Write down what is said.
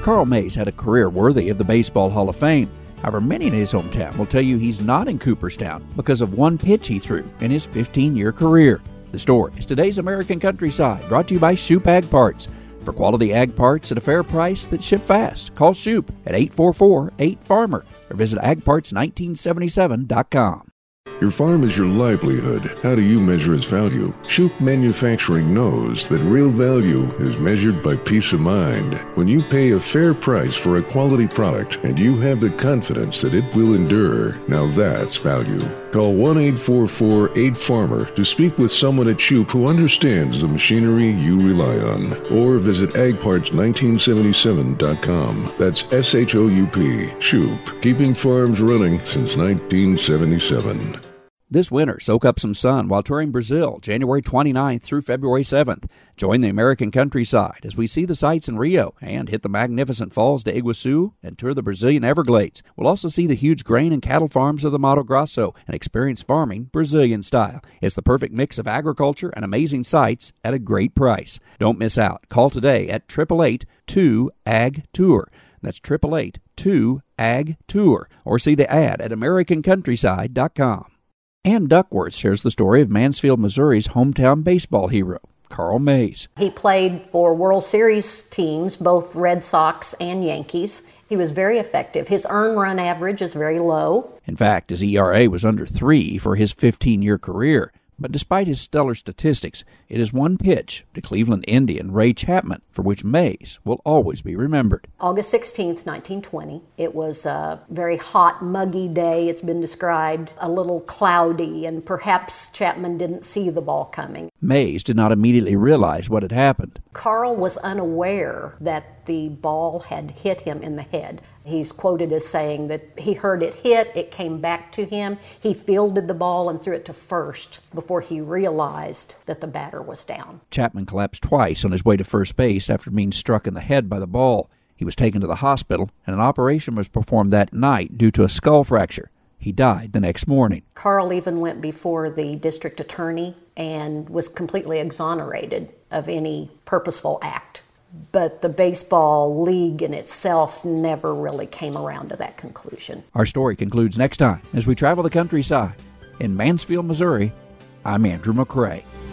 Carl Mays had a career worthy of the Baseball Hall of Fame. However, many in his hometown will tell you he's not in Cooperstown because of one pitch he threw in his 15-year career. The story is today's American Countryside, brought to you by Shoup Ag Parts. For quality ag parts at a fair price that ship fast, call Shoup at 844-8FARMER or visit agparts1977.com. Your farm is your livelihood. How do you measure its value? Shoup Manufacturing knows that real value is measured by peace of mind. When you pay a fair price for a quality product and you have the confidence that it will endure, now that's value. Call 1-844-8FARMER to speak with someone at Shoup who understands the machinery you rely on. Or visit agparts1977.com. That's SHOUP. Shoup, keeping farms running since 1977. This winter, soak up some sun while touring Brazil, January 29th through February 7th. Join the American Countryside as we see the sights in Rio and hit the magnificent falls de Iguaçu and tour the Brazilian Everglades. We'll also see the huge grain and cattle farms of the Mato Grosso and experience farming Brazilian style. It's the perfect mix of agriculture and amazing sights at a great price. Don't miss out. Call today at 888-2-AG-TOUR. That's 888-2-AG-TOUR. Or see the ad at AmericanCountryside.com. Ann Duckworth shares the story of Mansfield, Missouri's hometown baseball hero, Carl Mays. He played for World Series teams, both Red Sox and Yankees. He was very effective. His earned run average is very low. In fact, his ERA was under 3 for his 15-year career. But despite his stellar statistics, it is one pitch to Cleveland Indian Ray Chapman for which Mays will always be remembered. August 16th, 1920. It was a very hot, muggy day. It's been described a little cloudy, and perhaps Chapman didn't see the ball coming. Mays did not immediately realize what had happened. Carl was unaware that the ball had hit him in the head. He's quoted as saying that he heard it hit, it came back to him, he fielded the ball and threw it to first before he realized that the batter was down. Chapman collapsed twice on his way to first base after being struck in the head by the ball. He was taken to the hospital, and an operation was performed that night due to a skull fracture. He died the next morning. Carl even went before the district attorney and was completely exonerated of any purposeful act. But the baseball league in itself never really came around to that conclusion. Our story concludes next time as we travel the countryside. In Mansfield, Missouri, I'm Andrew McCrae.